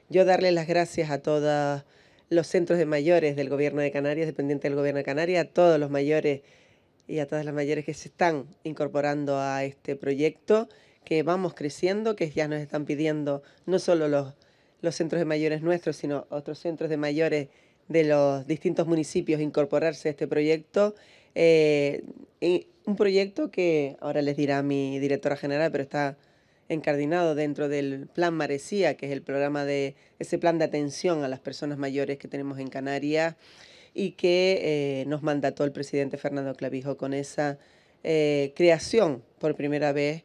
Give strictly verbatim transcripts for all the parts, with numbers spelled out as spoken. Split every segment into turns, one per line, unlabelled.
yo darle las gracias a todos los centros de mayores del Gobierno de Canarias, dependientes del Gobierno de Canarias, a todos los mayores y a todas las mayores que se están incorporando a este proyecto, que vamos creciendo, que ya nos están pidiendo no solo los, los centros de mayores nuestros, sino otros centros de mayores de los distintos municipios incorporarse a este proyecto. Eh, y un proyecto que ahora les dirá mi directora general, pero está encardinado dentro del Plan Maresía, que es el programa de ese plan de atención a las personas mayores que tenemos en Canarias y que eh, nos mandató el presidente Fernando Clavijo con esa eh, creación por primera vez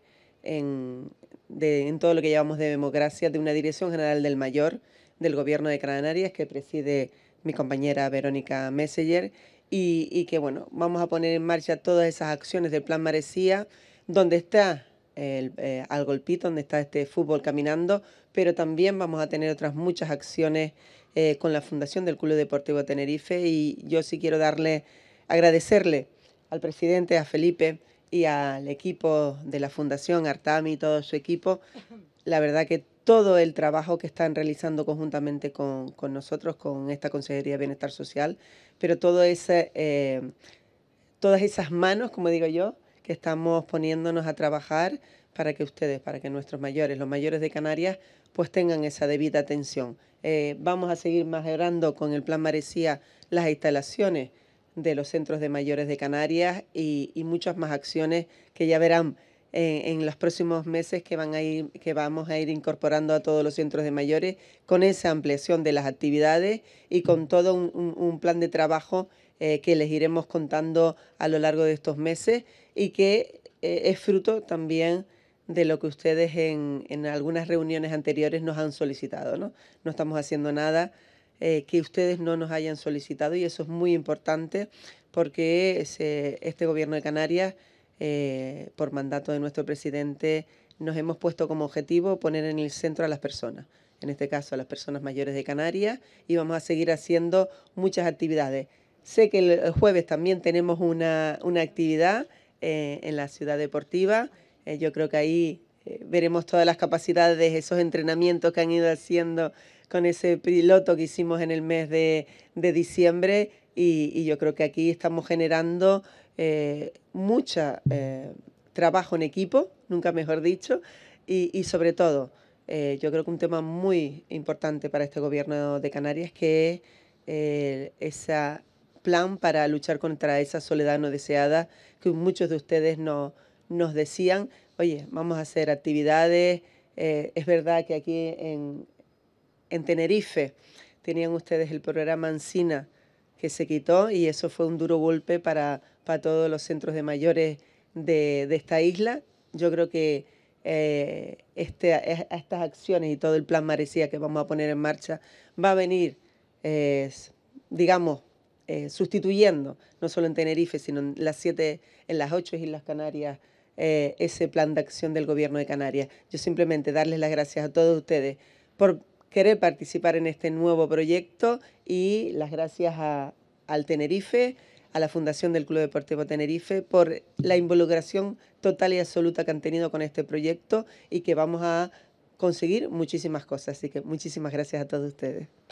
en, de, en todo lo que llamamos de democracia de una Dirección General del Mayor del Gobierno de Canarias que preside mi compañera Verónica Messenger y, y que bueno, vamos a poner en marcha todas esas acciones del Plan Maresía, donde está el, eh, al golpito, donde está este fútbol caminando, pero también vamos a tener otras muchas acciones eh, con la Fundación del Club Deportivo Tenerife y yo sí quiero darle, agradecerle al presidente, a Felipe y al equipo de la Fundación, Artami y todo su equipo, la verdad que todo el trabajo que están realizando conjuntamente con, con nosotros, con esta Consejería de Bienestar Social, pero todo ese, eh, todas esas manos, como digo yo, que estamos poniéndonos a trabajar para que ustedes, para que nuestros mayores, los mayores de Canarias, pues tengan esa debida atención. Eh, vamos a seguir mejorando con el Plan Maresía las instalaciones de los centros de mayores de Canarias y, y muchas más acciones que ya verán en, en los próximos meses que, van a ir, que vamos a ir incorporando a todos los centros de mayores con esa ampliación de las actividades y con todo un, un, un plan de trabajo eh, que les iremos contando a lo largo de estos meses y que eh, es fruto también de lo que ustedes en, en algunas reuniones anteriores nos han solicitado, ¿no? No estamos haciendo nada eh, que ustedes no nos hayan solicitado y eso es muy importante porque ese, este gobierno de Canarias, eh, por mandato de nuestro presidente, nos hemos puesto como objetivo poner en el centro a las personas, en este caso a las personas mayores de Canarias, y vamos a seguir haciendo muchas actividades. Sé que el jueves también tenemos una, una actividad eh, en la ciudad deportiva. Eh, yo creo que ahí eh, veremos todas las capacidades de esos entrenamientos que han ido haciendo con ese piloto que hicimos en el mes de, de diciembre y, y, yo creo que aquí estamos generando eh, mucho eh, trabajo en equipo, nunca mejor dicho, y, y sobre todo eh, yo creo que un tema muy importante para este gobierno de Canarias que es eh, esa plan para luchar contra esa soledad no deseada que muchos de ustedes no, nos decían, oye, vamos a hacer actividades, eh, es verdad que aquí en, en Tenerife tenían ustedes el programa Ancina que se quitó y eso fue un duro golpe para, para todos los centros de mayores de, de esta isla. Yo creo que eh, este, estas acciones y todo el plan Maresía que vamos a poner en marcha va a venir, eh, digamos, eh, sustituyendo, no solo en Tenerife, sino en las siete, en las ocho Islas Canarias, eh, ese plan de acción del Gobierno de Canarias. Yo simplemente darles las gracias a todos ustedes por querer participar en este nuevo proyecto y las gracias a, al Tenerife, a la Fundación del Club Deportivo Tenerife por la involucración total y absoluta que han tenido con este proyecto y que vamos a conseguir muchísimas cosas. Así que muchísimas gracias a todos ustedes.